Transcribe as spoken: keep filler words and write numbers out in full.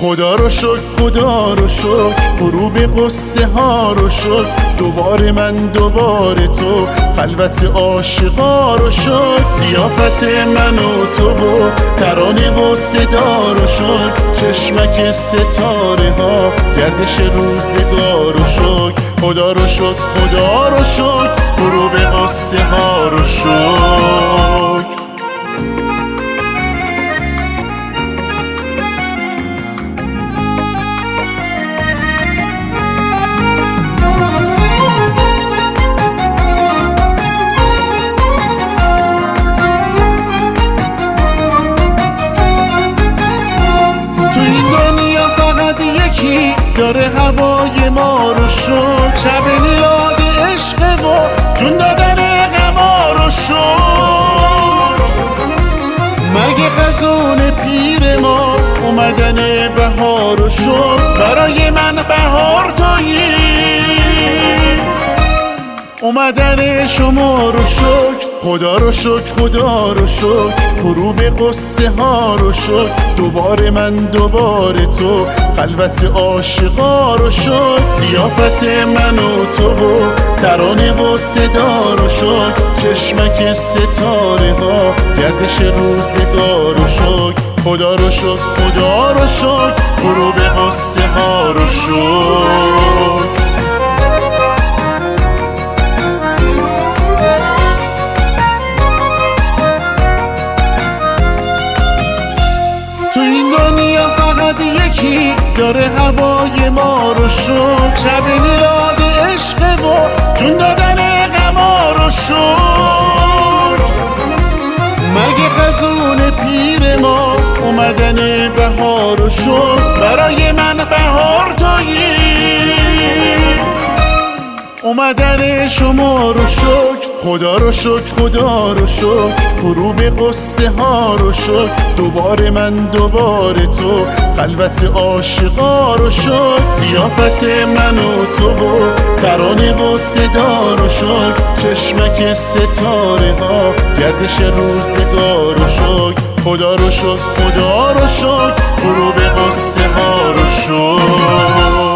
خدا رو شکر خدا رو شکر غروب قصه ها رو شکر دوباره من دوباره تو خلوت عاشقا رو شکر ضیافت من و تو و ترانه و صدا رو شکر چشمک ستاره ها گردش روزگار رو شکر خدا رو شکر خدا رو شکر غروب قصه ها رو شکر داره هوای ما رو شد شب میلاد عشق و جون دادن غما رو شد مرگ خزون پیر ما اومدن بهار رو شد برای من بهار تویی اومدن شما رو شکر خدا رو شکر خدا رو شکر غروب قصه ها رو شکر دوباره من دوباره تو خلوت عاشقا رو شکر ضیافت من و تو و ترانه و صدا رو شکر چشمک ستاره ها گردش روزگار رو شکر خدا رو شکر خدا رو شکر غروب قصه ها رو شکر یکی داره هوای ما رو شد شب میلاد عشق و جون دادن غما رو شد مرگ خزون پیر ما اومدن بهار رو شد برای من بهار تویی اومدن شما رو شکر خدا رو شکر خدا رو شکر غروب قصه ها رو شکر دوباره من دوباره تو خلوت عاشقا رو شکر ضیافت من و تو و ترانه و صدا رو شکر چشمک ستاره ها گردش روزگار رو شکر خدا رو شکر خدا رو شکر غروب قصه ها رو شکر